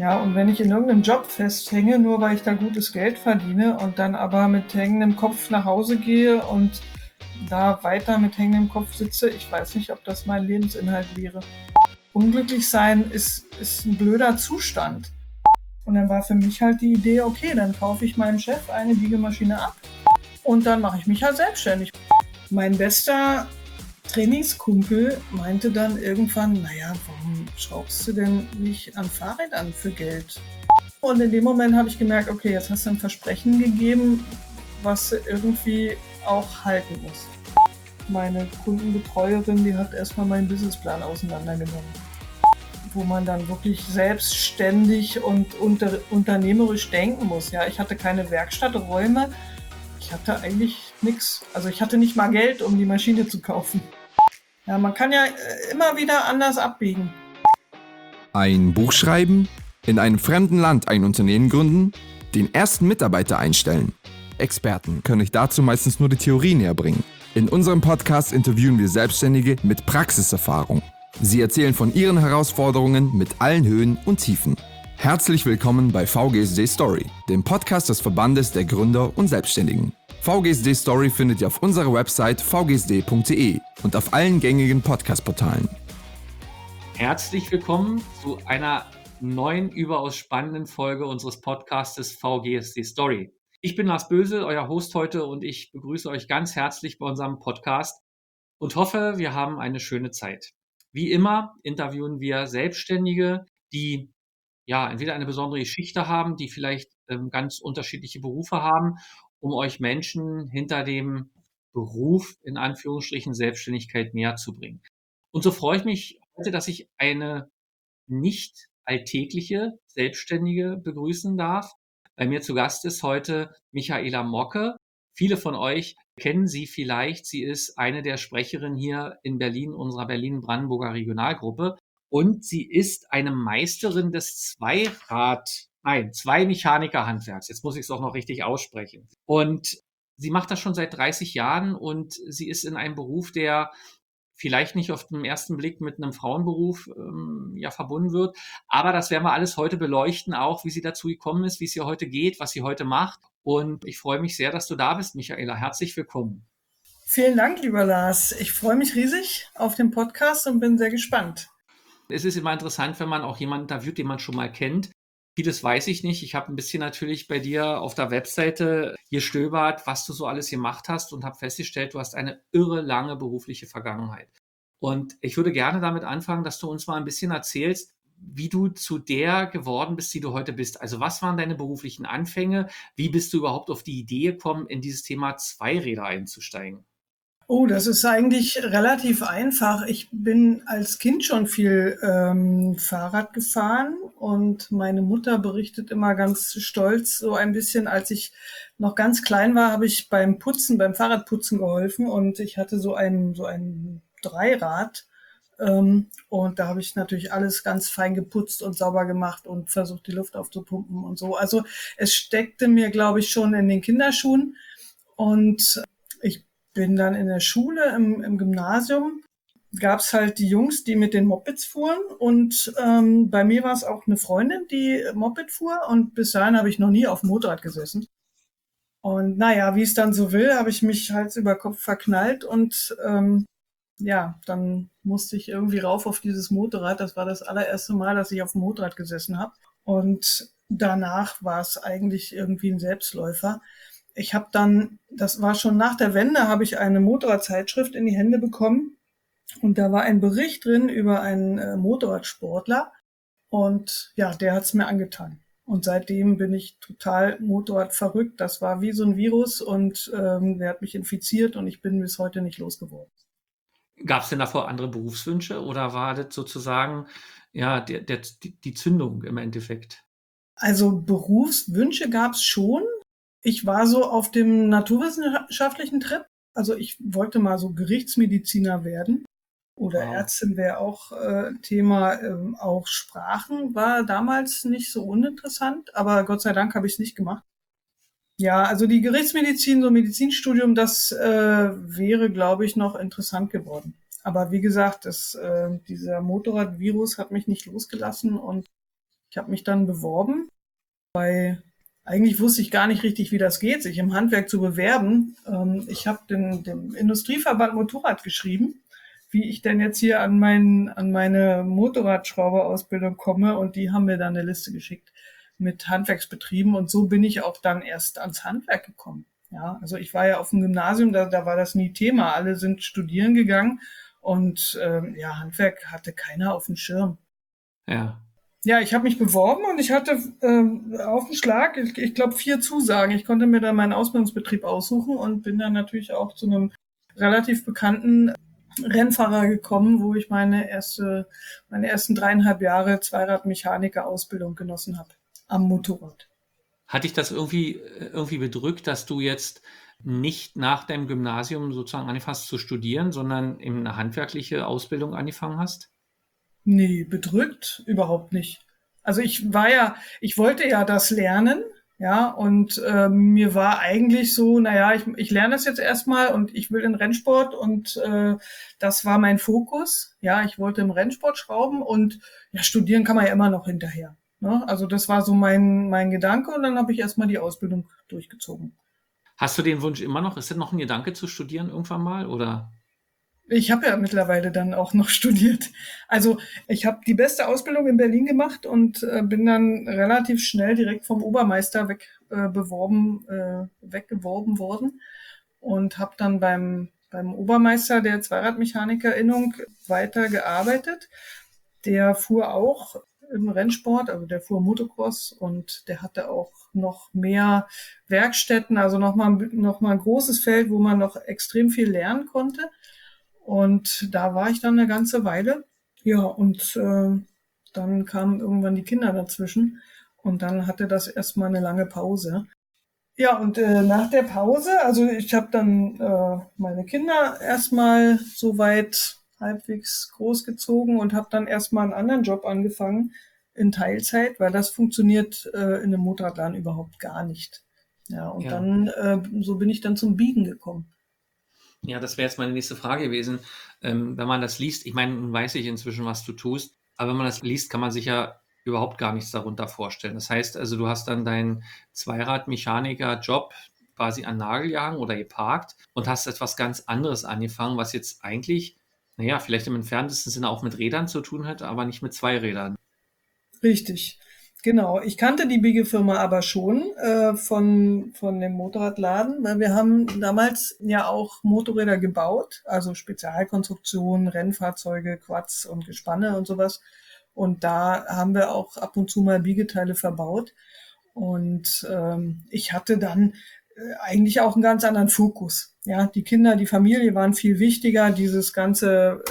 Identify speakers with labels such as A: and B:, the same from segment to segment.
A: Ja, und wenn ich in irgendeinem Job festhänge, nur weil ich da gutes Geld verdiene und dann aber mit hängendem Kopf nach Hause gehe und da weiter mit hängendem Kopf sitze, ich weiß nicht, ob das mein Lebensinhalt wäre. Unglücklich sein ist ein blöder Zustand. Und dann war für mich halt die Idee, okay, dann kaufe ich meinem Chef eine Biegemaschine ab und dann mache ich mich halt selbstständig. Mein bester Trainingskumpel meinte dann irgendwann, naja, warum schraubst du denn nicht an Fahrrädern für Geld? Und in dem Moment habe ich gemerkt, okay, jetzt hast du ein Versprechen gegeben, was du irgendwie auch halten musst. Meine Kundenbetreuerin, die hat erstmal meinen Businessplan auseinandergenommen, wo man dann wirklich selbstständig und unternehmerisch denken muss. Ja, ich hatte keine Werkstatträume, ich hatte eigentlich nichts. Also ich hatte nicht mal Geld, um die Maschine zu kaufen. Ja, man kann ja immer wieder anders abbiegen.
B: Ein Buch schreiben, in einem fremden Land ein Unternehmen gründen, den ersten Mitarbeiter einstellen. Experten können euch dazu meistens nur die Theorie näher bringen. In unserem Podcast interviewen wir Selbstständige mit Praxiserfahrung. Sie erzählen von ihren Herausforderungen mit allen Höhen und Tiefen. Herzlich willkommen bei VGSD Story, dem Podcast des Verbandes der Gründer und Selbstständigen. VGSD Story findet ihr auf unserer Website vgsd.de und auf allen gängigen Podcast-Portalen.
C: Herzlich willkommen zu einer neuen, überaus spannenden Folge unseres Podcastes VGSD Story. Ich bin Lars Bösel, euer Host heute, und ich begrüße euch ganz herzlich bei unserem Podcast und hoffe, wir haben eine schöne Zeit. Wie immer interviewen wir Selbstständige, die entweder eine besondere Geschichte haben, die vielleicht ganz unterschiedliche Berufe haben, um euch Menschen hinter dem Beruf in Anführungsstrichen Selbstständigkeit näher zu bringen. Und so freue ich mich heute, dass ich eine nicht alltägliche Selbstständige begrüßen darf. Bei mir zu Gast ist heute Michaela Mocke. Viele von euch kennen sie vielleicht. Sie ist eine der Sprecherinnen hier in Berlin, unserer Berlin-Brandenburger Regionalgruppe. Und sie ist eine Meisterin des Zwei-Mechaniker-Handwerks. Jetzt muss ich es auch noch richtig aussprechen. Und sie macht das schon seit 30 Jahren und sie ist in einem Beruf, der vielleicht nicht auf den ersten Blick mit einem Frauenberuf verbunden wird. Aber das werden wir alles heute beleuchten, auch wie sie dazu gekommen ist, wie es ihr heute geht, was sie heute macht. Und ich freue mich sehr, dass du da bist, Michaela. Herzlich willkommen.
A: Vielen Dank, lieber Lars. Ich freue mich riesig auf den Podcast und bin sehr gespannt.
C: Es ist immer interessant, wenn man auch jemanden interviewt, den man schon mal kennt. Vieles weiß ich nicht. Ich habe ein bisschen natürlich bei dir auf der Webseite gestöbert, was du so alles gemacht hast, und habe festgestellt, du hast eine irre lange berufliche Vergangenheit. Und ich würde gerne damit anfangen, dass du uns mal ein bisschen erzählst, wie du zu der geworden bist, die du heute bist. Also was waren deine beruflichen Anfänge? Wie bist du überhaupt auf die Idee gekommen, in dieses Thema Zweiräder einzusteigen?
A: Oh, das ist eigentlich relativ einfach. Ich bin als Kind schon viel Fahrrad gefahren und meine Mutter berichtet immer ganz stolz, so ein bisschen, als ich noch ganz klein war, habe ich beim Putzen, beim Fahrradputzen geholfen, und ich hatte so ein Dreirad. Und da habe ich natürlich alles ganz fein geputzt und sauber gemacht und versucht, die Luft aufzupumpen und so. Also es steckte mir, glaube ich, schon in den Kinderschuhen. Und ich bin dann in der Schule, im Gymnasium, gab's halt die Jungs, die mit den Mopeds fuhren, und bei mir war es auch eine Freundin, die Moped fuhr, und bis dahin habe ich noch nie auf dem Motorrad gesessen. Und naja, wie es dann so will, habe ich mich Hals über Kopf verknallt und dann musste ich irgendwie rauf auf dieses Motorrad. Das war das allererste Mal, dass ich auf dem Motorrad gesessen habe. Und danach war es eigentlich irgendwie ein Selbstläufer. Ich habe dann, das war schon nach der Wende, habe ich eine Motorradzeitschrift in die Hände bekommen. Und da war ein Bericht drin über einen Motorradsportler. Und ja, der hat's mir angetan. Und seitdem bin ich total Motorrad verrückt. Das war wie so ein Virus, und der hat mich infiziert, und ich bin bis heute nicht losgeworden.
C: Gab es denn davor andere Berufswünsche oder war das sozusagen die Zündung im Endeffekt?
A: Also Berufswünsche gab's schon. Ich war so auf dem naturwissenschaftlichen Trip. Also ich wollte mal so Gerichtsmediziner werden. Oder
C: Wow.
A: Ärztin wäre auch Thema. Auch Sprachen war damals nicht so uninteressant, aber Gott sei Dank habe ich es nicht gemacht. Ja, also die Gerichtsmedizin, so Medizinstudium, das wäre, glaube ich, noch interessant geworden. Aber wie gesagt, dieser Motorradvirus hat mich nicht losgelassen, und Ich habe mich dann beworben, weil eigentlich wusste ich gar nicht richtig, wie das geht, sich im Handwerk zu bewerben. Ich habe dem Industrieverband Motorrad geschrieben, wie ich denn jetzt hier an meine Motorradschrauberausbildung komme, und die haben mir dann eine Liste geschickt mit Handwerksbetrieben, und so bin ich auch dann erst ans Handwerk gekommen. Ja, also ich war ja auf dem Gymnasium, da war das nie Thema. Alle sind studieren gegangen und Handwerk hatte keiner auf dem Schirm.
C: Ja.
A: Ja, ich habe mich beworben und ich hatte auf den Schlag, ich glaube, 4 Zusagen. Ich konnte mir dann meinen Ausbildungsbetrieb aussuchen und bin dann natürlich auch zu einem relativ bekannten Rennfahrer gekommen, wo ich meine ersten 3,5 Jahre Zweiradmechaniker-Ausbildung genossen habe am Motorrad.
C: Hat dich das irgendwie bedrückt, dass du jetzt nicht nach deinem Gymnasium sozusagen angefangen hast zu studieren, sondern eben eine handwerkliche Ausbildung angefangen hast?
A: Nee, bedrückt überhaupt nicht. Also ich wollte ja das lernen, ja, und mir war eigentlich so, ich lerne das jetzt erstmal und ich will in Rennsport, und das war mein Fokus. Ja, ich wollte im Rennsport schrauben, und ja, studieren kann man ja immer noch hinterher. Ne? Also das war so mein Gedanke, und dann habe ich erstmal die Ausbildung durchgezogen.
C: Hast du den Wunsch immer noch? Ist das noch ein Gedanke zu studieren irgendwann mal, oder?
A: Ich habe ja mittlerweile dann auch noch studiert. Also ich habe die beste Ausbildung in Berlin gemacht und bin dann relativ schnell direkt vom Obermeister weggeworben worden, und habe dann beim Obermeister der Zweiradmechanikerinnung weitergearbeitet. Der fuhr auch im Rennsport, also der fuhr Motocross, und der hatte auch noch mehr Werkstätten, also noch mal ein großes Feld, wo man noch extrem viel lernen konnte. Und da war ich dann eine ganze Weile. Ja, und dann kamen irgendwann die Kinder dazwischen, und dann hatte das erstmal eine lange Pause. Ja, und nach der Pause, also ich habe dann meine Kinder erstmal soweit halbwegs großgezogen und habe dann erstmal einen anderen Job angefangen in Teilzeit, weil das funktioniert in einem Motorradladen überhaupt gar nicht. Ja, und
C: Ja.
A: dann so bin ich dann zum Biegen gekommen.
C: Ja, das wäre jetzt meine nächste Frage gewesen. Wenn man das liest, ich meine, nun weiß ich inzwischen, was du tust, aber wenn man das liest, kann man sich ja überhaupt gar nichts darunter vorstellen. Das heißt also, du hast dann deinen Zweiradmechaniker-Job quasi an den Nagel gehangen oder geparkt und hast etwas ganz anderes angefangen, was jetzt eigentlich, naja, vielleicht im entferntesten Sinne auch mit Rädern zu tun hat, aber nicht mit Zweirädern.
A: Richtig, genau. Ich kannte die Biegefirma aber schon von dem Motorradladen, weil wir haben damals ja auch Motorräder gebaut, also Spezialkonstruktionen, Rennfahrzeuge, Quads und Gespanne und sowas. Und da haben wir auch ab und zu mal Biegeteile verbaut. Und ich hatte dann eigentlich auch einen ganz anderen Fokus. Ja, die Kinder, die Familie waren viel wichtiger. Dieses ganze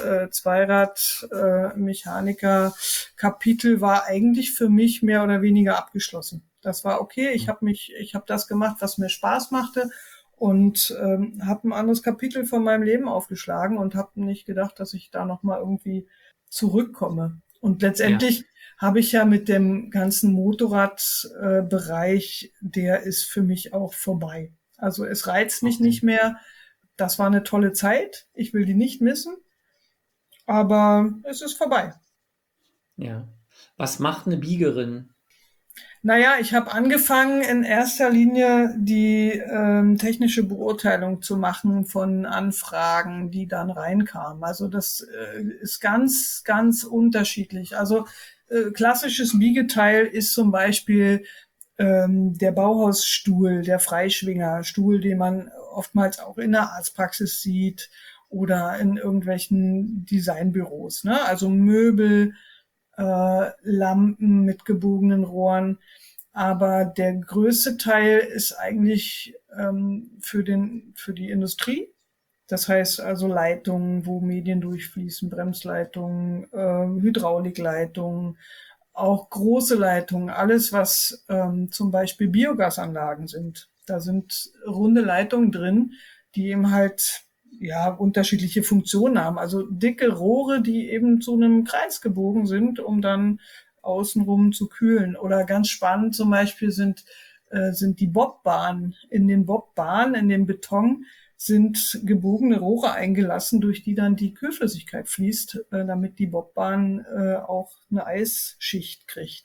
A: Zweirad-Mechaniker-Kapitel war eigentlich für mich mehr oder weniger abgeschlossen. Das war okay. Ich habe das gemacht, was mir Spaß machte, und habe ein anderes Kapitel von meinem Leben aufgeschlagen und habe nicht gedacht, dass ich da noch mal irgendwie zurückkomme. Und letztendlich habe ich ja mit dem ganzen Motorradbereich, der ist für mich auch vorbei. Also es reizt mich nicht mehr. Das war eine tolle Zeit. Ich will die nicht missen. Aber es ist vorbei.
C: Ja. Was macht eine Biegerin?
A: Naja, ich habe angefangen, in erster Linie die technische Beurteilung zu machen von Anfragen, die dann reinkamen. Also das ist ganz, ganz unterschiedlich. Also klassisches Biegeteil ist zum Beispiel der Bauhausstuhl, der Freischwingerstuhl, den man oftmals auch in der Arztpraxis sieht oder in irgendwelchen Designbüros. Ne? Also Möbel, Lampen mit gebogenen Rohren. Aber der größte Teil ist eigentlich für die Industrie. Das heißt also Leitungen, wo Medien durchfließen, Bremsleitungen, Hydraulikleitungen, auch große Leitungen, alles was zum Beispiel Biogasanlagen sind. Da sind runde Leitungen drin, die eben halt unterschiedliche Funktionen haben. Also dicke Rohre, die eben zu einem Kreis gebogen sind, um dann außenrum zu kühlen. Oder ganz spannend zum Beispiel sind die Bobbahnen. In den Bobbahnen, in dem Beton, sind gebogene Rohre eingelassen, durch die dann die Kühlflüssigkeit fließt, damit die Bobbahn auch eine Eisschicht kriegt.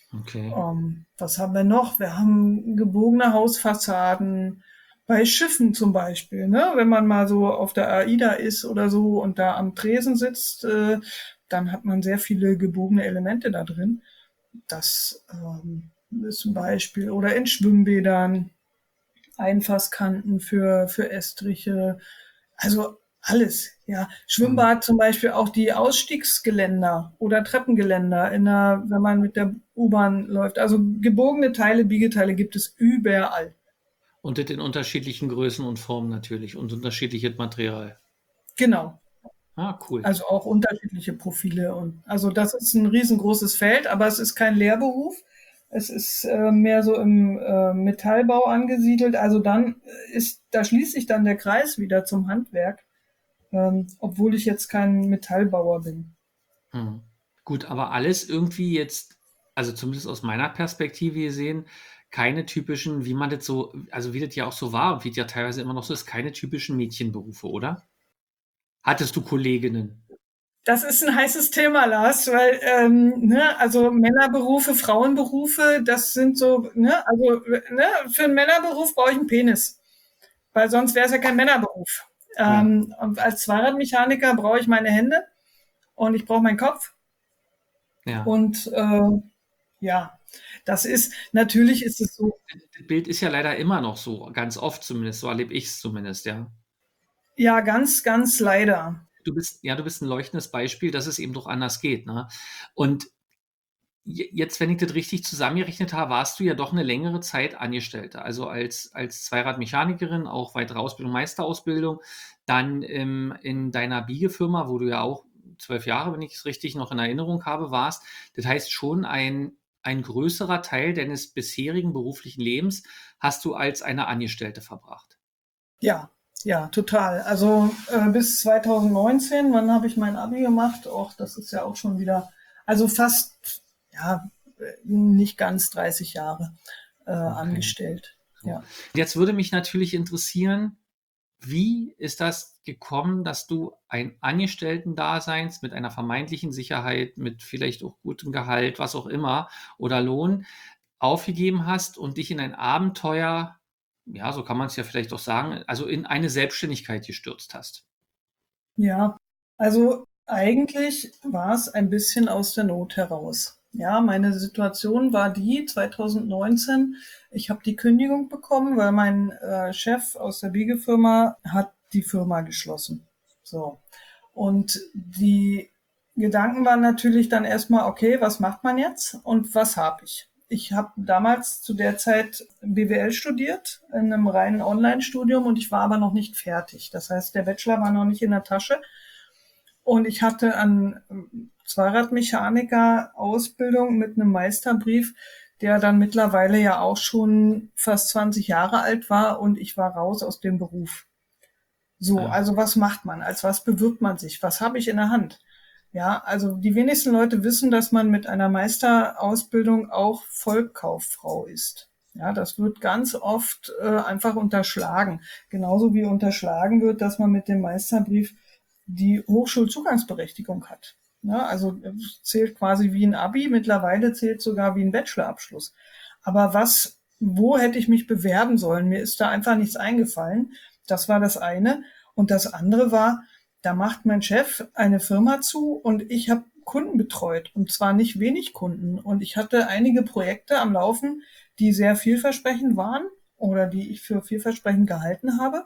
C: Okay.
A: Was haben wir noch? Wir haben gebogene Hausfassaden bei Schiffen zum Beispiel. Ne? Wenn man mal so auf der AIDA ist oder so und da am Tresen sitzt, dann hat man sehr viele gebogene Elemente da drin. Das ist ein Beispiel. Oder in Schwimmbädern, Einfasskanten für Estriche. Also alles, ja. Schwimmbad zum Beispiel auch die Ausstiegsgeländer oder Treppengeländer wenn man mit der U-Bahn läuft. Also gebogene Teile, Biegeteile gibt es überall.
C: Und das in unterschiedlichen Größen und Formen natürlich und unterschiedliches Material.
A: Genau.
C: Ah, cool.
A: Also auch unterschiedliche Profile. Und also das ist ein riesengroßes Feld, aber es ist kein Lehrberuf. Es ist mehr so im Metallbau angesiedelt. Also da schließt sich dann der Kreis wieder zum Handwerk, obwohl ich jetzt kein Metallbauer bin.
C: Hm. Gut, aber alles irgendwie jetzt, also zumindest aus meiner Perspektive gesehen, keine typischen, wie man das so, also wie das ja auch so war und wie es ja teilweise immer noch so ist, keine typischen Mädchenberufe, oder? Hattest du Kolleginnen?
A: Das ist ein heißes Thema, Lars, weil ne, also Männerberufe, Frauenberufe, das sind so, ne, also ne, für einen Männerberuf brauche ich einen Penis, weil sonst wäre es ja kein Männerberuf.
C: Ja,
A: Und als Zweiradmechaniker brauche ich meine Hände und ich brauche meinen Kopf
C: ja.
A: und ja, natürlich ist es so,
C: Das Bild ist ja leider immer noch so, ganz oft zumindest, so erlebe ich es zumindest, ja.
A: ja, ganz, ganz leider.
C: Du bist ein leuchtendes Beispiel, dass es eben doch anders geht, ne? Und jetzt, wenn ich das richtig zusammengerechnet habe, warst du ja doch eine längere Zeit Angestellte. Also als Zweiradmechanikerin, auch weitere Ausbildung, Meisterausbildung, dann in deiner Biegefirma, wo du ja auch 12 Jahre, wenn ich es richtig noch in Erinnerung habe, warst. Das heißt, schon ein größerer Teil deines bisherigen beruflichen Lebens hast du als eine Angestellte verbracht.
A: Ja, ja, total. Also bis 2019, wann habe ich mein Abi gemacht? Och, das ist ja auch schon wieder, also fast, ja, nicht ganz 30 Jahre
C: Okay.
A: angestellt.
C: So.
A: Ja.
C: Jetzt würde mich natürlich interessieren, wie ist das gekommen, dass du ein Angestellten-Daseins mit einer vermeintlichen Sicherheit, mit vielleicht auch gutem Gehalt, was auch immer, oder Lohn aufgegeben hast und dich in ein Abenteuer, ja, so kann man es ja vielleicht auch sagen, also in eine Selbstständigkeit gestürzt hast?
A: Ja, also eigentlich war es ein bisschen aus der Not heraus. Ja, meine Situation war die 2019, ich habe die Kündigung bekommen, weil mein Chef aus der Biegefirma hat die Firma geschlossen. So. Und die Gedanken waren natürlich dann erstmal, okay, was macht man jetzt und was habe ich? Ich habe damals zu der Zeit BWL studiert, in einem reinen Online-Studium und ich war aber noch nicht fertig. Das heißt, der Bachelor war noch nicht in der Tasche und ich hatte an Zweiradmechaniker-Ausbildung mit einem Meisterbrief, der dann mittlerweile ja auch schon fast 20 Jahre alt war und ich war raus aus dem Beruf. So,
C: Ja,
A: also was macht man? Als was bewirbt man sich? Was habe ich in der Hand? Ja, also die wenigsten Leute wissen, dass man mit einer Meisterausbildung auch Vollkauffrau ist. Ja, das wird ganz oft einfach unterschlagen. Genauso wie unterschlagen wird, dass man mit dem Meisterbrief die Hochschulzugangsberechtigung hat. Ja, also zählt quasi wie ein Abi, mittlerweile zählt sogar wie ein Bachelorabschluss. Aber wo hätte ich mich bewerben sollen? Mir ist da einfach nichts eingefallen. Das war das eine. Und das andere war, da macht mein Chef eine Firma zu und ich habe Kunden betreut. Und zwar nicht wenig Kunden. Und ich hatte einige Projekte am Laufen, die sehr vielversprechend waren oder die ich für vielversprechend gehalten habe.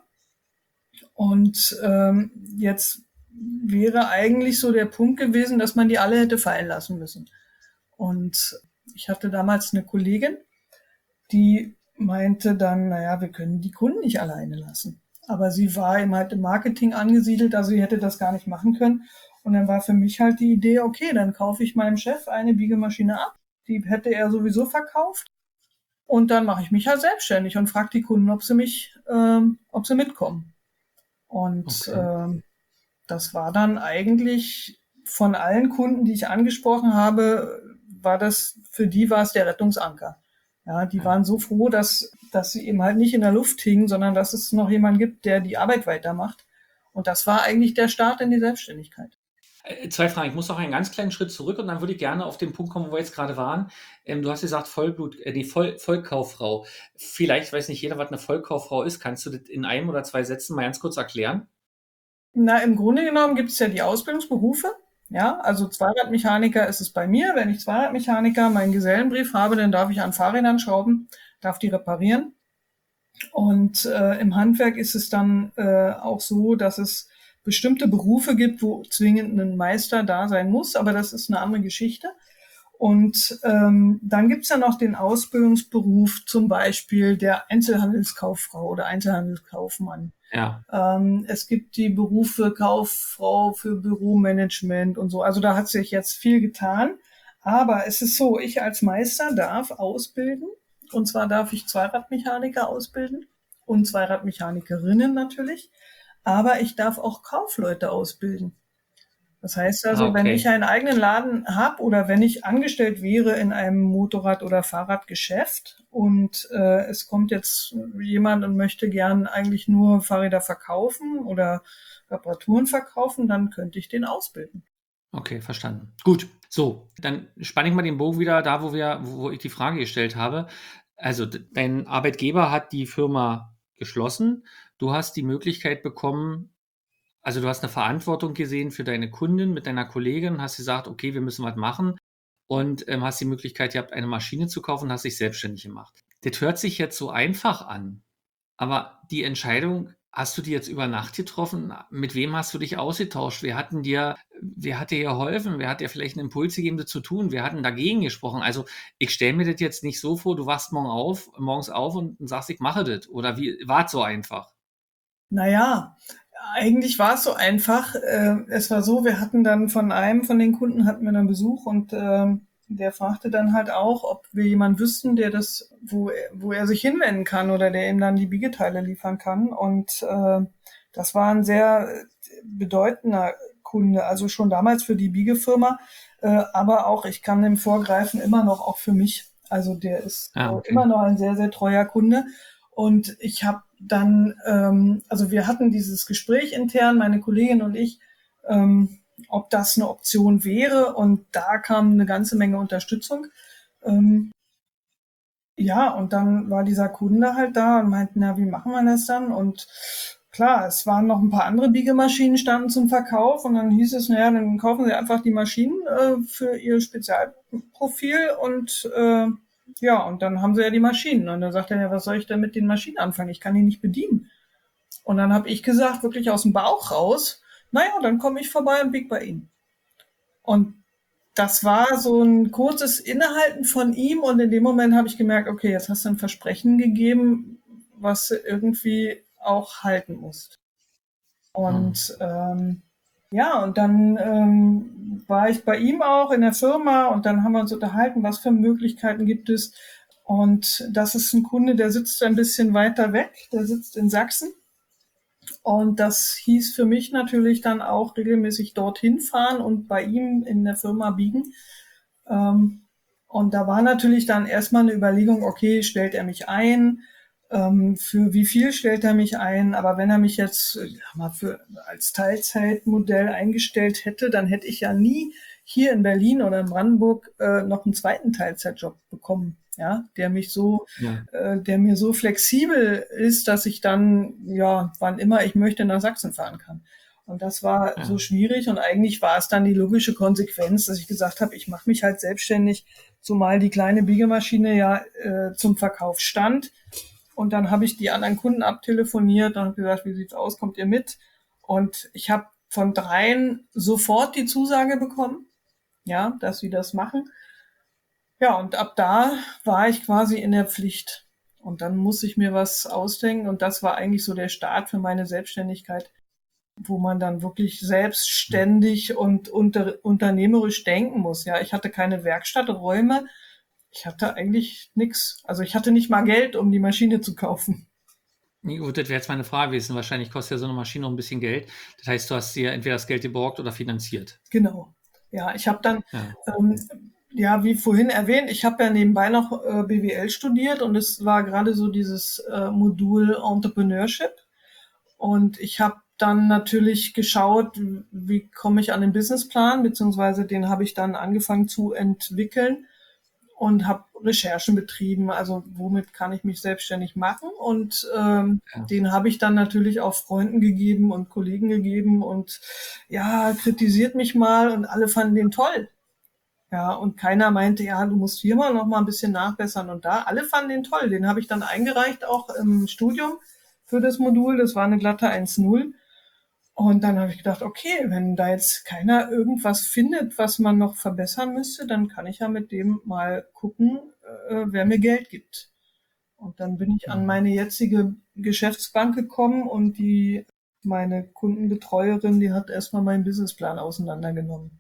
A: Und jetzt wäre eigentlich so der Punkt gewesen, dass man die alle hätte fallen lassen müssen. Und ich hatte damals eine Kollegin, die meinte dann, naja, wir können die Kunden nicht alleine lassen. Aber sie war eben halt im Marketing angesiedelt, also sie hätte das gar nicht machen können. Und dann war für mich halt die Idee, okay, dann kaufe ich meinem Chef eine Biegemaschine ab. Die hätte er sowieso verkauft. Und dann mache ich mich halt selbstständig und frage die Kunden, ob sie mitkommen. Und
C: okay.
A: das war dann eigentlich von allen Kunden, die ich angesprochen habe, für die war es der Rettungsanker. Ja, die
C: Ja.
A: waren so froh, dass sie eben halt nicht in der Luft hingen, sondern dass es noch jemanden gibt, der die Arbeit weitermacht. Und das war eigentlich der Start in die Selbstständigkeit.
C: Zwei Fragen. Ich muss noch einen ganz kleinen Schritt zurück und dann würde ich gerne auf den Punkt kommen, wo wir jetzt gerade waren. Du hast gesagt, Vollkauffrau. Vielleicht weiß nicht jeder, was eine Vollkauffrau ist. Kannst du das in einem oder zwei Sätzen mal ganz kurz erklären?
A: Na, im Grunde genommen gibt es ja die Ausbildungsberufe. Ja, also Zweiradmechaniker ist es bei mir. Wenn ich Zweiradmechaniker meinen Gesellenbrief habe, dann darf ich an Fahrrädern schrauben, darf die reparieren. Und im Handwerk ist es dann auch so, dass es bestimmte Berufe gibt, wo zwingend ein Meister da sein muss, aber das ist eine andere Geschichte. Und dann gibt's ja noch den Ausbildungsberuf, zum Beispiel der Einzelhandelskauffrau oder Einzelhandelskaufmann.
C: Ja.
A: Es gibt die Berufe Kauffrau für Büromanagement und so. Also da hat sich jetzt viel getan. Aber es ist so, ich als Meister darf ausbilden. Und zwar darf ich Zweiradmechaniker ausbilden und Zweiradmechanikerinnen natürlich. Aber ich darf auch Kaufleute ausbilden. Das heißt also, wenn ich
C: Okay.
A: einen eigenen Laden habe oder wenn ich angestellt wäre in einem Motorrad- oder Fahrradgeschäft und es kommt jetzt jemand und möchte gern eigentlich nur Fahrräder verkaufen oder Reparaturen verkaufen, dann könnte ich den ausbilden.
C: Okay, verstanden. Gut. So, dann spanne ich mal den Bogen wieder da, wo ich die Frage gestellt habe. Also, dein Arbeitgeber hat die Firma geschlossen. Du hast die Möglichkeit bekommen, also du hast eine Verantwortung gesehen für deine Kundin mit deiner Kollegin, hast gesagt, okay, wir müssen was machen und hast die Möglichkeit gehabt, eine Maschine zu kaufen, hast dich selbstständig gemacht. Das hört sich jetzt so einfach an, aber die Entscheidung hast du die jetzt über Nacht getroffen? Mit wem hast du dich ausgetauscht? Wer hat dir geholfen? Wer hat dir vielleicht einen Impuls gegeben, das zu tun? Wer hat denn dagegen gesprochen? Also ich stelle mir das jetzt nicht so vor, du wachst morgens auf und sagst, ich mache das. Oder wie war es so einfach?
A: Naja, eigentlich war es so einfach. Es war so, wir hatten dann von einem von den Kunden hatten wir dann Besuch und der fragte dann halt auch, ob wir jemanden wüssten, der wo er sich hinwenden kann oder der ihm dann die Biegeteile liefern kann. Und das war ein sehr bedeutender Kunde, also schon damals für die Biegefirma, aber auch, ich kann dem vorgreifen, immer noch auch für mich. Also der ist
C: Ah, okay.
A: immer noch ein sehr, sehr treuer Kunde. Und ich habe dann, also wir hatten dieses Gespräch intern, meine Kollegin und ich, ob das eine Option wäre. Und da kam eine ganze Menge Unterstützung. Ja, und dann war dieser Kunde halt da und meinte, na, wie machen wir das dann? Und klar, es waren noch ein paar andere Biegemaschinen standen zum Verkauf und dann hieß es, naja, dann kaufen Sie einfach die Maschinen für Ihr Spezialprofil und ja, und dann haben Sie ja die Maschinen. Und dann sagt er, ja, was soll ich denn mit den Maschinen anfangen? Ich kann die nicht bedienen. Und dann habe ich gesagt, wirklich aus dem Bauch raus, naja, dann komme ich vorbei und bieg bei Ihnen. Und das war so ein kurzes Innehalten von ihm und in dem Moment habe ich gemerkt, okay, jetzt hast du ein Versprechen gegeben, was du irgendwie auch halten musst.
C: Hm.
A: Und ja, und dann war ich bei ihm auch in der Firma und dann haben wir uns unterhalten, was für Möglichkeiten gibt es. Und das ist ein Kunde, der sitzt ein bisschen weiter weg, der sitzt in Sachsen. Und das hieß für mich natürlich dann auch regelmäßig dorthin fahren und bei ihm in der Firma biegen. Und da war natürlich dann erstmal eine Überlegung, okay, stellt er mich ein? Für wie viel stellt er mich ein? Aber wenn er mich jetzt mal als Teilzeitmodell eingestellt hätte, dann hätte ich ja nie hier in Berlin oder in Brandenburg noch einen zweiten Teilzeitjob bekommen, ja, der mir so flexibel ist, dass ich dann, ja, wann immer ich möchte, nach Sachsen fahren kann. Und das war so
C: Ja.
A: schwierig und eigentlich war es dann die logische Konsequenz, dass ich gesagt habe, ich mache mich halt selbstständig, zumal die kleine Biegemaschine ja zum Verkauf stand. Und dann habe ich die anderen Kunden abtelefoniert und gesagt, wie sieht's aus, kommt ihr mit? Und ich habe von 3 sofort die Zusage bekommen, ja, dass sie das machen. Ja, und ab da war ich quasi in der Pflicht. Und dann muss ich mir was ausdenken. Und das war eigentlich so der Start für meine Selbstständigkeit, wo man dann wirklich selbstständig und unternehmerisch denken muss. Ja, ich hatte keine Werkstatträume. Ich hatte eigentlich nichts. Also ich hatte nicht mal Geld, um die Maschine zu kaufen.
C: Nee, gut, das wäre jetzt meine Frage gewesen. Wahrscheinlich kostet ja so eine Maschine auch ein bisschen Geld. Das heißt, du hast dir entweder das Geld geborgt oder finanziert.
A: Genau. Ja, ich habe dann,
C: Ja.
A: ja, wie vorhin erwähnt, ich habe ja nebenbei noch BWL studiert und es war gerade so dieses Modul Entrepreneurship. Und ich habe dann natürlich geschaut, wie komme ich an den Businessplan, beziehungsweise den habe ich dann angefangen zu entwickeln und habe Recherchen betrieben, also womit kann ich mich selbstständig machen, und den habe ich dann natürlich auch Freunden gegeben und Kollegen gegeben, und ja, kritisiert mich mal, und alle fanden den toll. Ja, und keiner meinte, ja, du musst hier mal noch mal ein bisschen nachbessern und da. Alle fanden den toll. Den habe ich dann eingereicht, auch im Studium für das Modul. Das war eine glatte 1,0. Und dann habe ich gedacht, okay, wenn da jetzt keiner irgendwas findet, was man noch verbessern müsste, dann kann ich ja mit dem mal gucken, wer mir Geld gibt. Und dann bin ich an meine jetzige Geschäftsbank gekommen, und meine Kundenbetreuerin, die hat erstmal meinen Businessplan auseinandergenommen.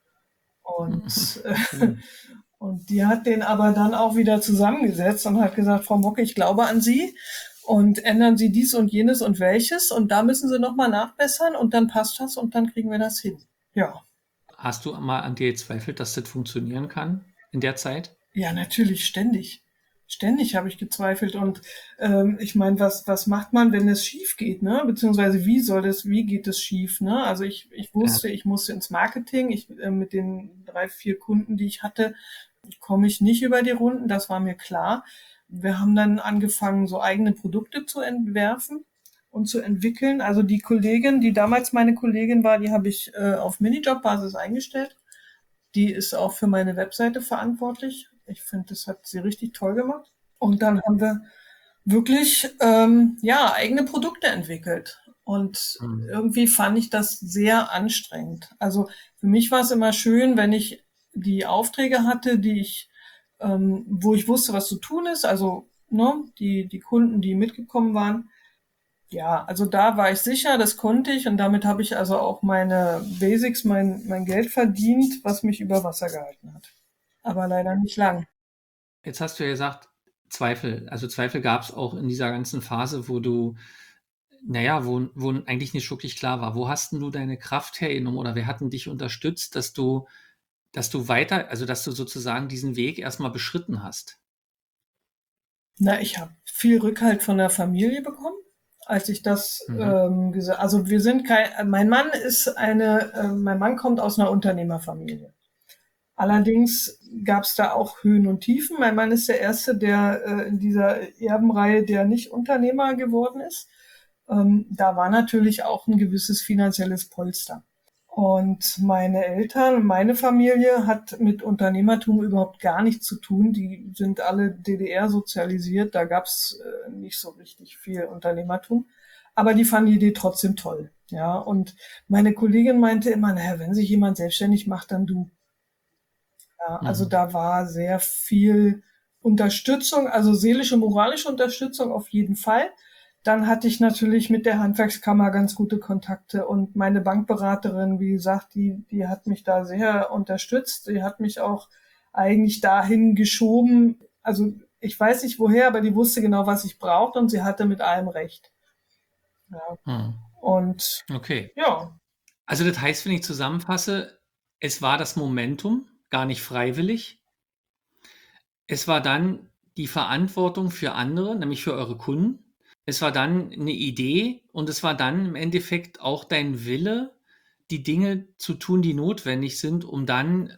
A: Und, und die hat den aber dann auch wieder zusammengesetzt und hat gesagt, Frau Mocke, ich glaube an Sie, und ändern Sie dies und jenes und welches, und da müssen Sie nochmal nachbessern, und dann passt das, und dann kriegen wir das hin. Ja.
C: Hast du mal an dir gezweifelt, dass das funktionieren kann in der Zeit?
A: Ja, natürlich, ständig. Ständig habe ich gezweifelt, und ich meine, was macht man, wenn es schief geht, ne? Beziehungsweise wie geht es schief, ne? Also ich wusste, ich musste ins Marketing. Mit den 3, 4 Kunden, die ich hatte, komme ich nicht über die Runden, das war mir klar. Wir haben dann angefangen, so eigene Produkte zu entwerfen und zu entwickeln. Also die Kollegin, die damals meine Kollegin war, die habe ich auf Minijob-Basis eingestellt. Die ist auch für meine Webseite verantwortlich. Ich finde, das hat sie richtig toll gemacht. Und dann haben wir wirklich eigene Produkte entwickelt. Und irgendwie fand ich das sehr anstrengend. Also für mich war es immer schön, wenn ich die Aufträge hatte, wo ich wusste, was zu tun ist. Also die Kunden, die mitgekommen waren. Ja, also da war ich sicher, das konnte ich, und damit habe ich also auch meine Basics, mein Geld verdient, was mich über Wasser gehalten hat. Aber leider nicht lang.
C: Jetzt hast du ja gesagt, Zweifel. Also Zweifel gab es auch in dieser ganzen Phase, wo du, wo eigentlich nicht wirklich klar war. Wo hast denn du deine Kraft hergenommen, oder wer hat denn dich unterstützt, dass du dass du sozusagen diesen Weg erstmal beschritten hast?
A: Na, ich habe viel Rückhalt von der Familie bekommen, als ich das gesagt. Also wir sind mein Mann kommt aus einer Unternehmerfamilie. Allerdings gab es da auch Höhen und Tiefen. Mein Mann ist der Erste, der in dieser Erbenreihe, der nicht Unternehmer geworden ist. Da war natürlich auch ein gewisses finanzielles Polster. Und meine Eltern, meine Familie hat mit Unternehmertum überhaupt gar nichts zu tun. Die sind alle DDR sozialisiert. Da gab's nicht so richtig viel Unternehmertum. Aber die fanden die Idee trotzdem toll. Ja, und meine Kollegin meinte immer, naja, wenn sich jemand selbstständig macht, dann du. Ja, also da war sehr viel Unterstützung, also seelische, moralische Unterstützung auf jeden Fall. Dann hatte ich natürlich mit der Handwerkskammer ganz gute Kontakte, und meine Bankberaterin, wie gesagt, die hat mich da sehr unterstützt. Die hat mich auch eigentlich dahin geschoben. Also ich weiß nicht woher, aber die wusste genau, was ich brauchte, und sie hatte mit allem recht. Ja. Und
C: okay.
A: Ja.
C: Also das heißt, wenn ich zusammenfasse, es war das Momentum, gar nicht freiwillig. Es war dann die Verantwortung für andere, nämlich für eure Kunden. Es war dann eine Idee, und es war dann im Endeffekt auch dein Wille, die Dinge zu tun, die notwendig sind, um dann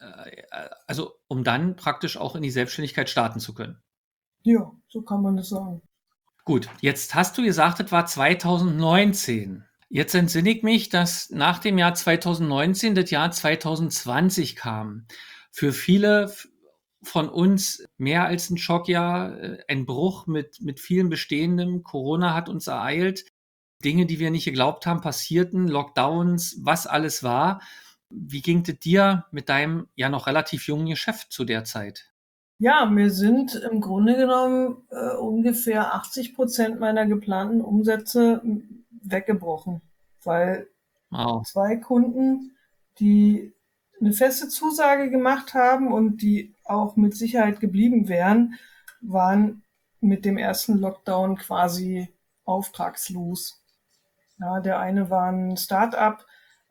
C: praktisch auch in die Selbstständigkeit starten zu können.
A: Ja, so kann man das sagen.
C: Gut, jetzt hast du gesagt, es war 2019. Jetzt entsinne ich mich, dass nach dem Jahr 2019 das Jahr 2020 kam. Für viele von uns mehr als ein Schockjahr, ein Bruch mit vielen Bestehendem. Corona hat uns ereilt. Dinge, die wir nicht geglaubt haben, passierten, Lockdowns, was alles war. Wie ging es dir mit deinem ja noch relativ jungen Geschäft zu der Zeit?
A: Ja, mir sind im Grunde genommen ungefähr 80% meiner geplanten Umsätze weggebrochen, weil 2 Kunden, die eine feste Zusage gemacht haben und die auch mit Sicherheit geblieben wären, waren mit dem ersten Lockdown quasi auftragslos. Ja, der eine war ein Start-up,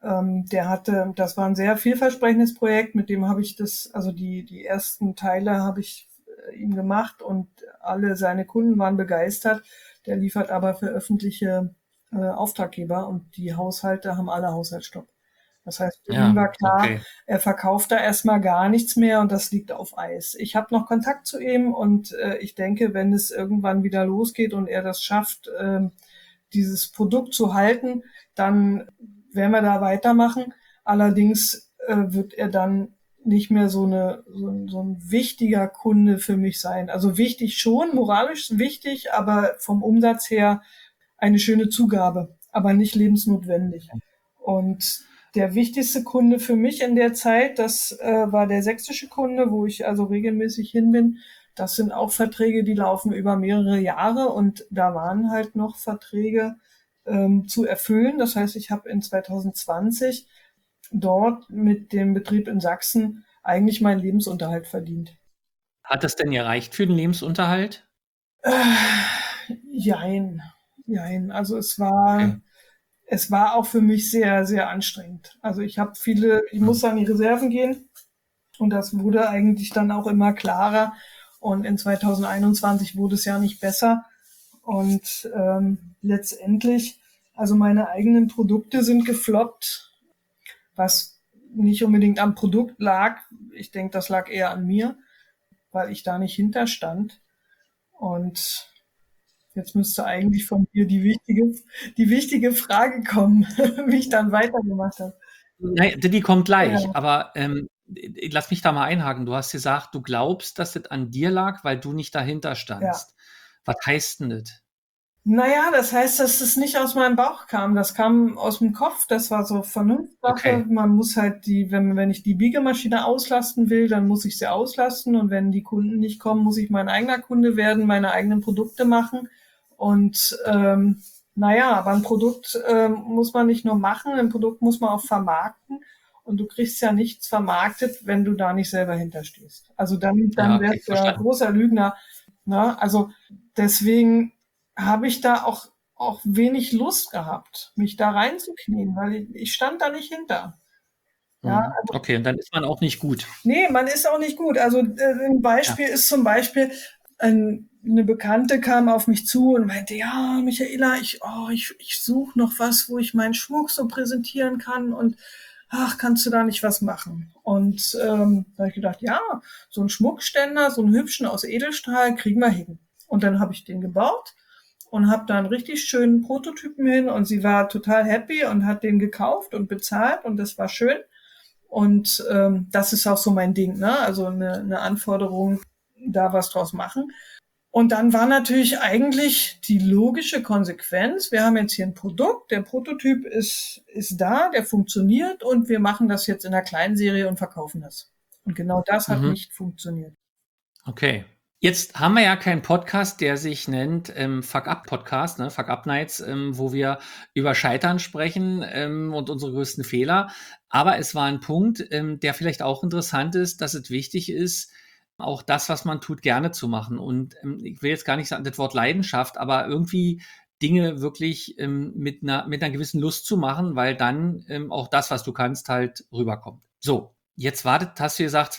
A: das war ein sehr vielversprechendes Projekt, mit dem habe ich die ersten Teile habe ich ihm gemacht, und alle seine Kunden waren begeistert. Der liefert aber für öffentliche Auftraggeber und die Haushalte haben alle Haushaltsstopp. Das heißt, für ihn
C: Ja,
A: war klar,
C: okay.
A: er verkauft da erstmal gar nichts mehr und das liegt auf Eis. Ich habe noch Kontakt zu ihm und ich denke, wenn es irgendwann wieder losgeht und er das schafft, dieses Produkt zu halten, dann werden wir da weitermachen. Allerdings wird er dann nicht mehr so ein wichtiger Kunde für mich sein. Also wichtig schon, moralisch wichtig, aber vom Umsatz her eine schöne Zugabe, aber nicht lebensnotwendig. Und der wichtigste Kunde für mich in der Zeit, das war der sächsische Kunde, wo ich also regelmäßig hin bin. Das sind auch Verträge, die laufen über mehrere Jahre und da waren halt noch Verträge zu erfüllen. Das heißt, ich habe in 2020 dort mit dem Betrieb in Sachsen eigentlich meinen Lebensunterhalt verdient.
C: Hat das denn gereicht für den Lebensunterhalt?
A: Jein. Also
C: Okay.
A: es war auch für mich sehr, sehr anstrengend. Also ich musste an die Reserven gehen und das wurde eigentlich dann auch immer klarer. Und in 2021 wurde es ja nicht besser. Und letztendlich, also meine eigenen Produkte sind gefloppt, was nicht unbedingt am Produkt lag. Ich denke, das lag eher an mir, weil ich da nicht hinterstand. Und jetzt müsste eigentlich von dir die wichtige Frage kommen, wie ich dann weitergemacht habe.
C: Nein, die kommt gleich,
A: Ja,
C: aber lass mich da mal einhaken. Du hast gesagt, du glaubst, dass das an dir lag, weil du nicht dahinter
A: ja.
C: standst. Was heißt denn das?
A: Naja, das heißt, dass es nicht aus meinem Bauch kam. Das kam aus dem Kopf. Das war so Vernunftsache.
C: Okay.
A: Man muss halt wenn ich die Biegemaschine auslasten will, dann muss ich sie auslasten. Und wenn die Kunden nicht kommen, muss ich mein eigener Kunde werden, meine eigenen Produkte machen. Und naja, aber ein Produkt muss man nicht nur machen, ein Produkt muss man auch vermarkten. Und du kriegst ja nichts vermarktet, wenn du da nicht selber hinterstehst. Also dann
C: Ja, okay,
A: wärst du ja ein
C: verstanden.
A: großer Lügner. Ne? Also deswegen habe ich da auch wenig Lust gehabt, mich da reinzuknien, weil ich stand da nicht hinter. Ja,
C: Okay, und dann ist man auch nicht gut.
A: nee, man ist auch nicht gut. Also ein
C: Ja.
A: Beispiel ist zum Beispiel, eine Bekannte kam auf mich zu und meinte, ja, Michaela, ich suche noch was, wo ich meinen Schmuck so präsentieren kann und ach, kannst du da nicht was machen? Und da habe ich gedacht, ja, so einen Schmuckständer, so einen hübschen aus Edelstahl kriegen wir hin. Und dann habe ich den gebaut und habe da einen richtig schönen Prototypen hin und sie war total happy und hat den gekauft und bezahlt und das war schön. Und das ist auch so mein Ding, ne? Also eine Anforderung, da was draus machen. Und dann war natürlich eigentlich die logische Konsequenz, wir haben jetzt hier ein Produkt, der Prototyp ist da, der funktioniert und wir machen das jetzt in einer Kleinserie und verkaufen das. Und genau das hat nicht funktioniert.
C: Okay. Jetzt haben wir ja keinen Podcast, der sich nennt Fuck-Up-Podcast, ne? Fuck-Up-Nights, wo wir über Scheitern sprechen und unsere größten Fehler. Aber es war ein Punkt, der vielleicht auch interessant ist, dass es wichtig ist, auch das, was man tut, gerne zu machen. Und ich will jetzt gar nicht sagen, das Wort Leidenschaft, aber irgendwie Dinge wirklich mit einer gewissen Lust zu machen, weil dann auch das, was du kannst, halt rüberkommt. So, jetzt hast du gesagt,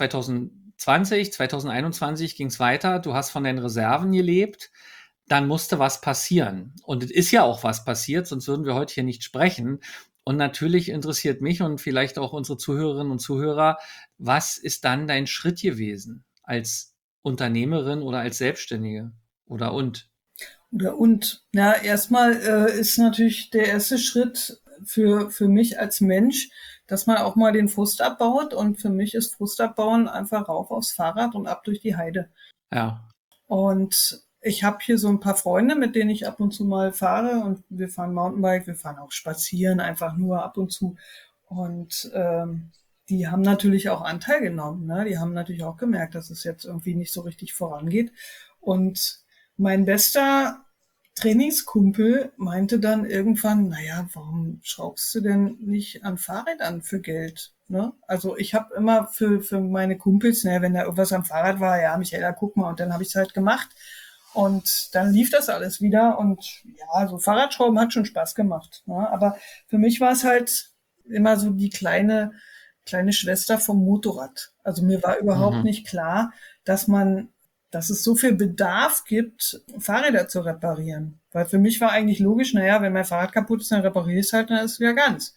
C: 2021 ging es weiter, du hast von deinen Reserven gelebt, dann musste was passieren. Und es ist ja auch was passiert, sonst würden wir heute hier nicht sprechen. Und natürlich interessiert mich und vielleicht auch unsere Zuhörerinnen und Zuhörer, was ist dann dein Schritt gewesen als Unternehmerin oder als Selbstständige? Oder und?
A: Ja, erstmal ist natürlich der erste Schritt für mich als Mensch, dass man auch mal den Frust abbaut. Und für mich ist Frust abbauen einfach rauf aufs Fahrrad und ab durch die Heide.
C: Ja.
A: Und ich habe hier so ein paar Freunde, mit denen ich ab und zu mal fahre. Und wir fahren Mountainbike, wir fahren auch spazieren, einfach nur ab und zu. Und die haben natürlich auch Anteil genommen. Ne? Die haben natürlich auch gemerkt, dass es jetzt irgendwie nicht so richtig vorangeht. Und mein bester Trainingskumpel meinte dann irgendwann, naja, warum schraubst du denn nicht an Fahrrädern für Geld? Ne? Also ich habe immer für meine Kumpels, ne, wenn da irgendwas am Fahrrad war, ja, Michaela, guck mal, und dann habe ich es halt gemacht. Und dann lief das alles wieder und ja, so Fahrradschrauben hat schon Spaß gemacht. Ne? Aber für mich war es halt immer so die kleine Schwester vom Motorrad. Also mir war überhaupt nicht klar, dass man dass es so viel Bedarf gibt, Fahrräder zu reparieren. Weil für mich war eigentlich logisch, naja, wenn mein Fahrrad kaputt ist, dann repariere ich es halt, dann ist es wieder ganz.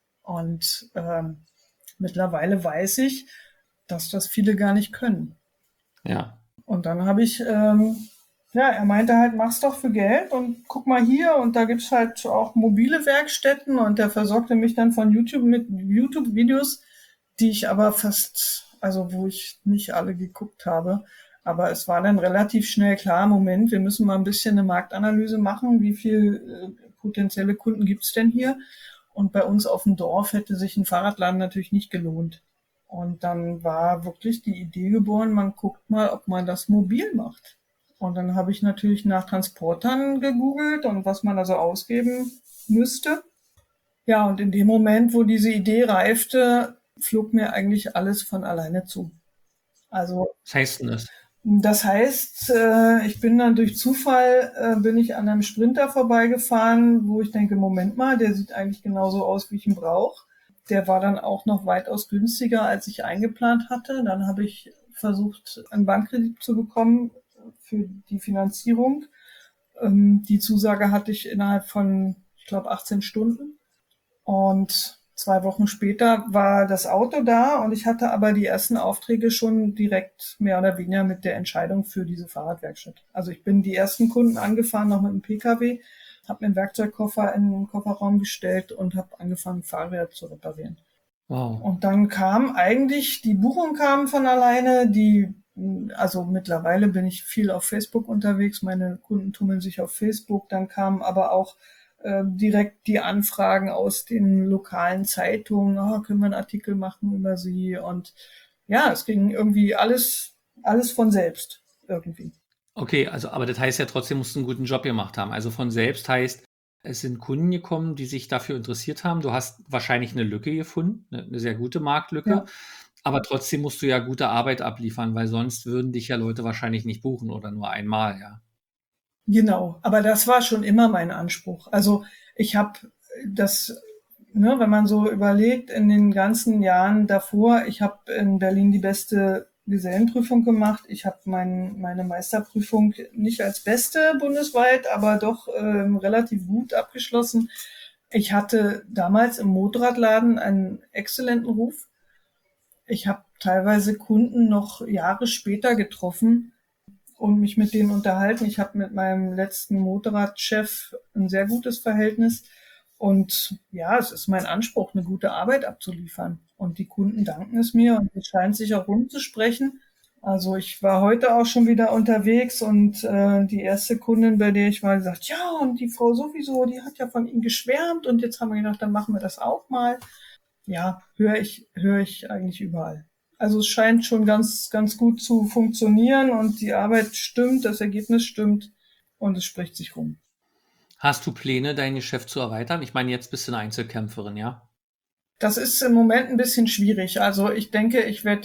A: Und mittlerweile weiß ich, dass das viele gar nicht können.
C: Ja.
A: Und dann habe ich, er meinte halt, mach's doch für Geld und guck mal hier. Und da gibt's halt auch mobile Werkstätten und der versorgte mich dann von YouTube mit YouTube-Videos, die ich aber wo ich nicht alle geguckt habe. Aber es war dann relativ schnell klar, Moment, wir müssen mal ein bisschen eine Marktanalyse machen. Wie viel potenzielle Kunden gibt's denn hier? Und bei uns auf dem Dorf hätte sich ein Fahrradladen natürlich nicht gelohnt. Und dann war wirklich die Idee geboren, man guckt mal, ob man das mobil macht. Und dann habe ich natürlich nach Transportern gegoogelt und was man also ausgeben müsste. Ja, und in dem Moment, wo diese Idee reifte, flog mir eigentlich alles von alleine zu. Also,
C: Was heißt denn das?
A: das heißt, ich bin dann durch Zufall, bin ich an einem Sprinter vorbeigefahren, wo ich denke, Moment mal, der sieht eigentlich genauso aus, wie ich ihn brauche. Der war dann auch noch weitaus günstiger, als ich eingeplant hatte. Dann habe ich versucht, einen Bankkredit zu bekommen für die Finanzierung. Die Zusage hatte ich innerhalb von, ich glaube, 18 Stunden. Und 2 Wochen später war das Auto da und ich hatte aber die ersten Aufträge schon direkt mehr oder weniger mit der Entscheidung für diese Fahrradwerkstatt. Also ich bin die ersten Kunden angefahren, noch mit dem PKW, habe mir einen Werkzeugkoffer in den Kofferraum gestellt und habe angefangen, Fahrräder zu reparieren.
C: Wow.
A: Und dann die Buchung kam von alleine, also mittlerweile bin ich viel auf Facebook unterwegs, meine Kunden tummeln sich auf Facebook, dann kamen aber auch direkt die Anfragen aus den lokalen Zeitungen, können wir einen Artikel machen über sie und ja, es ging irgendwie alles von selbst irgendwie.
C: Okay, also, aber das heißt ja trotzdem, musst du einen guten Job gemacht haben. Also von selbst heißt, es sind Kunden gekommen, die sich dafür interessiert haben. Du hast wahrscheinlich eine Lücke gefunden, eine sehr gute Marktlücke.
A: Ja.
C: Aber trotzdem musst du ja gute Arbeit abliefern, weil sonst würden dich ja Leute wahrscheinlich nicht buchen oder nur einmal, ja.
A: Genau, aber das war schon immer mein Anspruch. Also ich habe das, wenn man so überlegt, in den ganzen Jahren davor, ich habe in Berlin die beste Gesellenprüfung gemacht. Ich habe meine Meisterprüfung nicht als beste bundesweit, aber doch relativ gut abgeschlossen. Ich hatte damals im Motorradladen einen exzellenten Ruf. Ich habe teilweise Kunden noch Jahre später getroffen und mich mit denen unterhalten. Ich habe mit meinem letzten Motorradchef ein sehr gutes Verhältnis. Und ja, es ist mein Anspruch, eine gute Arbeit abzuliefern. Und die Kunden danken es mir und es scheint sich auch rumzusprechen. Also ich war heute auch schon wieder unterwegs und die erste Kundin, bei der ich war, gesagt, ja, und die Frau sowieso, die hat ja von Ihnen geschwärmt und jetzt haben wir gedacht, dann machen wir das auch mal. Ja, höre ich eigentlich überall. Also es scheint schon ganz, ganz gut zu funktionieren und die Arbeit stimmt, das Ergebnis stimmt und es spricht sich rum.
C: Hast du Pläne, dein Geschäft zu erweitern? Ich meine, jetzt bist du eine Einzelkämpferin, ja?
A: Das ist im Moment ein bisschen schwierig. Also ich denke, ich habe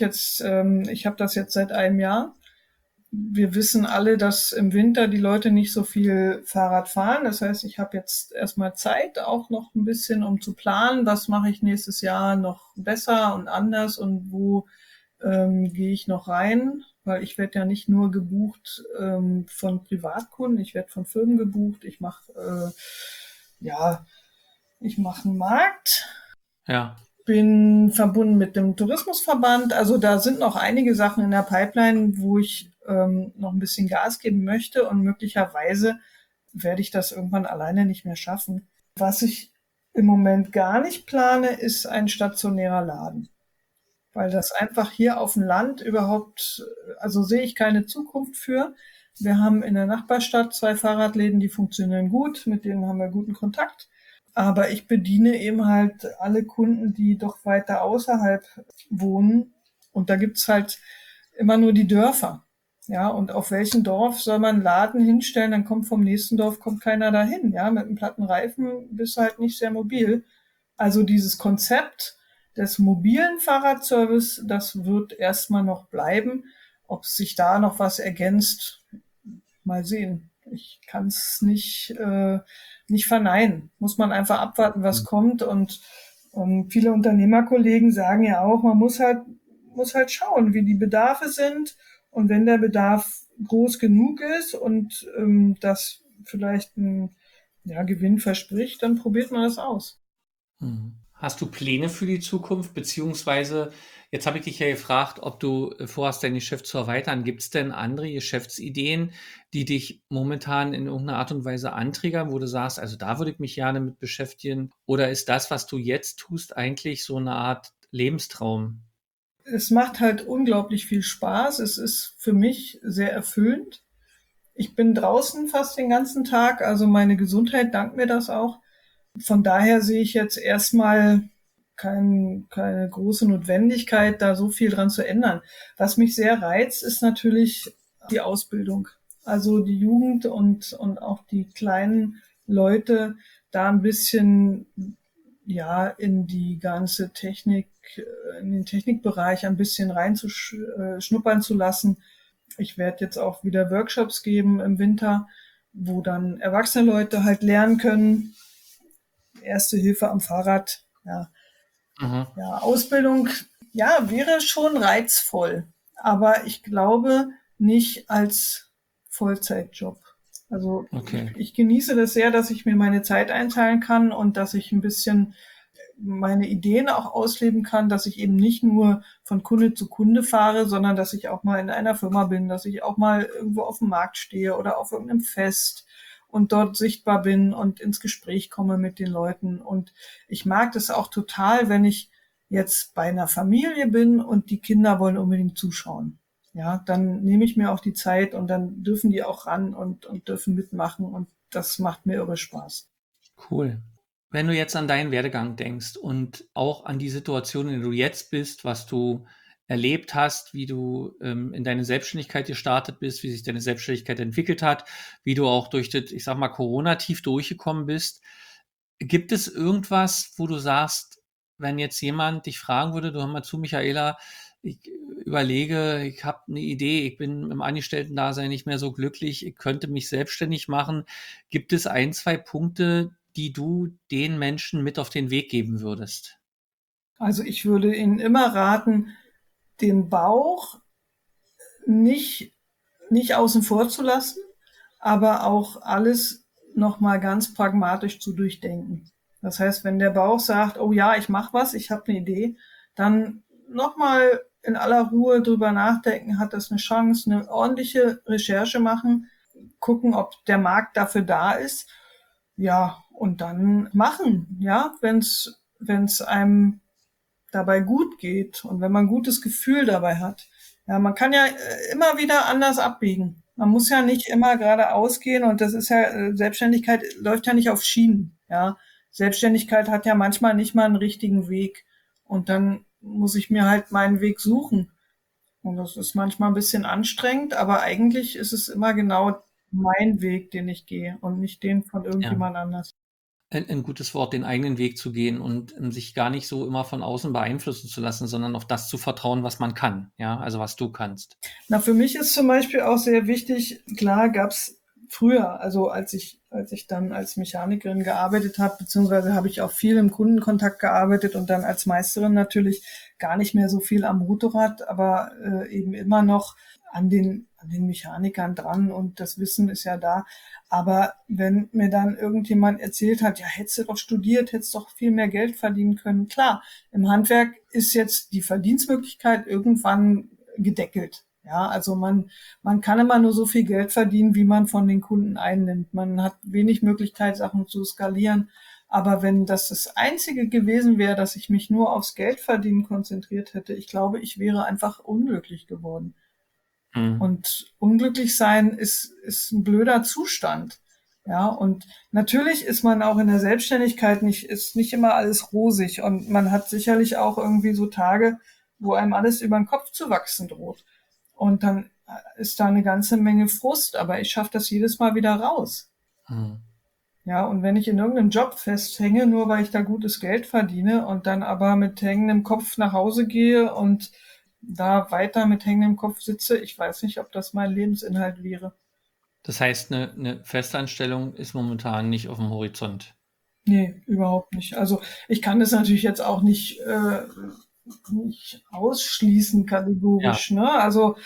A: das jetzt seit einem Jahr. Wir wissen alle, dass im Winter die Leute nicht so viel Fahrrad fahren. Das heißt, ich habe jetzt erstmal Zeit, auch noch ein bisschen, um zu planen, was mache ich nächstes Jahr noch besser und anders und wo gehe ich noch rein, weil ich werde ja nicht nur gebucht von Privatkunden, ich werde von Firmen gebucht, ich mache einen Markt,
C: Ja.
A: bin verbunden mit dem Tourismusverband, also da sind noch einige Sachen in der Pipeline, wo ich noch ein bisschen Gas geben möchte und möglicherweise werde ich das irgendwann alleine nicht mehr schaffen. Was ich im Moment gar nicht plane, ist ein stationärer Laden. Weil das einfach hier auf dem Land also sehe ich keine Zukunft für. Wir haben in der Nachbarstadt 2 Fahrradläden, die funktionieren gut, mit denen haben wir guten Kontakt. Aber ich bediene eben halt alle Kunden, die doch weiter außerhalb wohnen. Und da gibt's halt immer nur die Dörfer. Ja, und auf welchem Dorf soll man einen Laden hinstellen, dann kommt vom nächsten Dorf keiner dahin. Ja, mit einem platten Reifen bist du halt nicht sehr mobil. Also dieses Konzept des mobilen Fahrradservice, das wird erstmal noch bleiben. Ob sich da noch was ergänzt, mal sehen. Ich kann es nicht verneinen. Muss man einfach abwarten, was kommt. Und viele Unternehmerkollegen sagen ja auch, man muss halt schauen, wie die Bedarfe sind Und wenn der Bedarf groß genug ist und das vielleicht ein Gewinn verspricht, dann probiert man das aus.
C: Hast du Pläne für die Zukunft? Beziehungsweise, jetzt habe ich dich ja gefragt, ob du vorhast, dein Geschäft zu erweitern. Gibt es denn andere Geschäftsideen, die dich momentan in irgendeiner Art und Weise antriggern, wo du sagst, also da würde ich mich gerne mit beschäftigen? Oder ist das, was du jetzt tust, eigentlich so eine Art Lebenstraum?
A: Es macht halt unglaublich viel Spaß. Es ist für mich sehr erfüllend. Ich bin draußen fast den ganzen Tag, also meine Gesundheit dankt mir das auch. Von daher sehe ich jetzt erstmal keine große Notwendigkeit, da so viel dran zu ändern. Was mich sehr reizt, ist natürlich die Ausbildung. Also die Jugend und auch die kleinen Leute da ein bisschen in die ganze Technik, in den Technikbereich ein bisschen reinzuschnuppern zu lassen. Ich werde jetzt auch wieder Workshops geben im Winter, wo dann erwachsene Leute halt lernen können, Erste Hilfe am Fahrrad, Ausbildung, wäre schon reizvoll, aber ich glaube nicht als Vollzeitjob. Also
C: Okay.
A: ich genieße das sehr, dass ich mir meine Zeit einteilen kann und dass ich ein bisschen meine Ideen auch ausleben kann, dass ich eben nicht nur von Kunde zu Kunde fahre, sondern dass ich auch mal in einer Firma bin, dass ich auch mal irgendwo auf dem Markt stehe oder auf irgendeinem Fest und dort sichtbar bin und ins Gespräch komme mit den Leuten. Und ich mag das auch total, wenn ich jetzt bei einer Familie bin und die Kinder wollen unbedingt zuschauen. Ja, dann nehme ich mir auch die Zeit und dann dürfen die auch ran und dürfen mitmachen und das macht mir irre Spaß.
C: Cool. Wenn du jetzt an deinen Werdegang denkst und auch an die Situation, in der du jetzt bist, was du erlebt hast, wie du in deine Selbstständigkeit gestartet bist, wie sich deine Selbstständigkeit entwickelt hat, wie du auch durch das, ich sag mal, Corona-Tief durchgekommen bist, gibt es irgendwas, wo du sagst, wenn jetzt jemand dich fragen würde, du hör mal zu, Michaela, ich überlege, ich habe eine Idee, ich bin im Angestellten-Dasein nicht mehr so glücklich, ich könnte mich selbstständig machen. Gibt es 1, 2 Punkte, die du den Menschen mit auf den Weg geben würdest?
A: Also ich würde Ihnen immer raten, den Bauch nicht außen vor zu lassen, aber auch alles nochmal ganz pragmatisch zu durchdenken. Das heißt, wenn der Bauch sagt, oh ja, ich mache was, ich habe eine Idee, dann nochmal in aller Ruhe drüber nachdenken, hat das eine Chance, eine ordentliche Recherche machen, gucken, ob der Markt dafür da ist, ja, und dann machen, ja, wenn's einem dabei gut geht und wenn man ein gutes Gefühl dabei hat. Ja, man kann ja immer wieder anders abbiegen. Man muss ja nicht immer geradeaus gehen und das ist ja, Selbstständigkeit läuft ja nicht auf Schienen. Ja, Selbstständigkeit hat ja manchmal nicht mal einen richtigen Weg und dann muss ich mir halt meinen Weg suchen. Und das ist manchmal ein bisschen anstrengend, aber eigentlich ist es immer genau mein Weg, den ich gehe und nicht den von
C: Ja.
A: irgendjemand anders.
C: Ein gutes Wort, den eigenen Weg zu gehen und sich gar nicht so immer von außen beeinflussen zu lassen, sondern auf das zu vertrauen, was man kann, ja, also was du kannst.
A: Na, für mich ist zum Beispiel auch sehr wichtig, klar gab's früher, also als ich dann als Mechanikerin gearbeitet habe, beziehungsweise habe ich auch viel im Kundenkontakt gearbeitet und dann als Meisterin natürlich gar nicht mehr so viel am Motorrad, aber eben immer noch an den Mechanikern dran und das Wissen ist ja da. Aber wenn mir dann irgendjemand erzählt hat, ja, hättest du doch studiert, hättest doch viel mehr Geld verdienen können. Klar, im Handwerk ist jetzt die Verdienstmöglichkeit irgendwann gedeckelt. Ja, also man kann immer nur so viel Geld verdienen, wie man von den Kunden einnimmt. Man hat wenig Möglichkeit, Sachen zu skalieren. Aber wenn das Einzige gewesen wäre, dass ich mich nur aufs Geldverdienen konzentriert hätte, ich glaube, ich wäre einfach unglücklich geworden. Und unglücklich sein ist ein blöder Zustand. Ja, und natürlich ist man auch in der Selbstständigkeit ist nicht immer alles rosig und man hat sicherlich auch irgendwie so Tage, wo einem alles über den Kopf zu wachsen droht. Und dann ist da eine ganze Menge Frust, aber ich schaffe das jedes Mal wieder raus. Ja, und wenn ich in irgendeinem Job festhänge, nur weil ich da gutes Geld verdiene und dann aber mit hängendem Kopf nach Hause gehe und da weiter mit hängendem Kopf sitze, ich weiß nicht, ob das mein Lebensinhalt wäre.
C: Das heißt, eine Festanstellung ist momentan nicht auf dem Horizont.
A: Nee, überhaupt nicht. Also ich kann das natürlich jetzt auch nicht ausschließen kategorisch. Ne? Also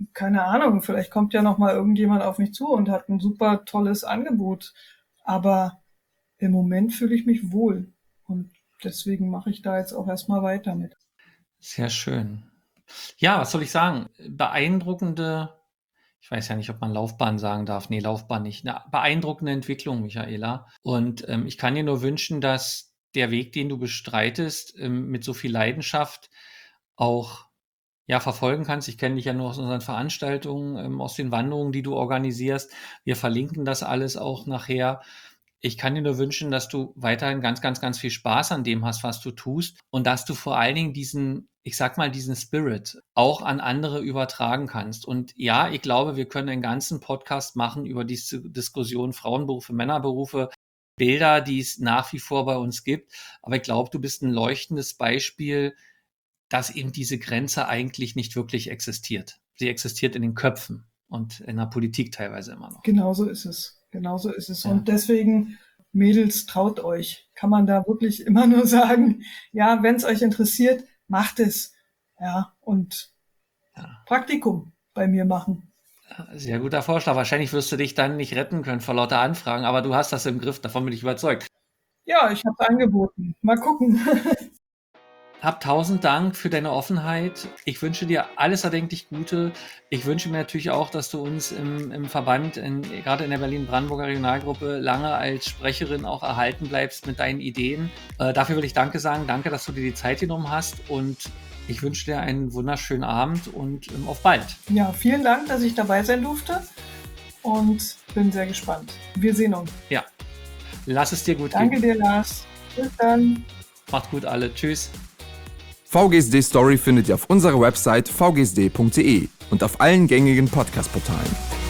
A: keine Ahnung, vielleicht kommt ja noch mal irgendjemand auf mich zu und hat ein super tolles Angebot. Aber im Moment fühle ich mich wohl. Und deswegen mache ich da jetzt auch erstmal weiter mit.
C: Sehr schön. Ja, was soll ich sagen? Beeindruckende, ich weiß ja nicht, ob man Laufbahn sagen darf. Nee, Laufbahn nicht. Eine beeindruckende Entwicklung, Michaela. Und ich kann dir nur wünschen, dass der Weg, den du bestreitest, mit so viel Leidenschaft auch verfolgen kannst. Ich kenne dich ja nur aus unseren Veranstaltungen, aus den Wanderungen, die du organisierst. Wir verlinken das alles auch nachher. Ich kann dir nur wünschen, dass du weiterhin ganz, ganz, ganz viel Spaß an dem hast, was du tust und dass du vor allen Dingen diesen Spirit auch an andere übertragen kannst. Und ja, ich glaube, wir können einen ganzen Podcast machen über diese Diskussion Frauenberufe, Männerberufe, Bilder, die es nach wie vor bei uns gibt. Aber ich glaube, du bist ein leuchtendes Beispiel, dass eben diese Grenze eigentlich nicht wirklich existiert. Sie existiert in den Köpfen und in der Politik teilweise immer noch.
A: Genauso ist es. Genauso ist es.
C: Ja.
A: Und deswegen, Mädels, traut euch. Kann man da wirklich immer nur sagen, ja, wenn es euch interessiert, macht es. Ja, und Praktikum bei mir machen.
C: Sehr guter Vorschlag. Wahrscheinlich wirst du dich dann nicht retten können vor lauter Anfragen, aber du hast das im Griff. Davon bin ich überzeugt.
A: Ja, ich habe es angeboten. Mal gucken.
C: Hab 1000 Dank für deine Offenheit. Ich wünsche dir alles erdenklich Gute. Ich wünsche mir natürlich auch, dass du uns im Verband, gerade in der Berlin-Brandenburger Regionalgruppe, lange als Sprecherin auch erhalten bleibst mit deinen Ideen. Dafür will ich Danke sagen. Danke, dass du dir die Zeit genommen hast und ich wünsche dir einen wunderschönen Abend und auf bald.
A: Ja, vielen Dank, dass ich dabei sein durfte und bin sehr gespannt. Wir sehen uns.
C: Ja, lass es dir gut gehen.
A: Danke dir, Lars. Bis dann.
C: Macht gut alle. Tschüss.
B: VGSD Story findet ihr auf unserer Website vgsd.de und auf allen gängigen Podcast-Portalen.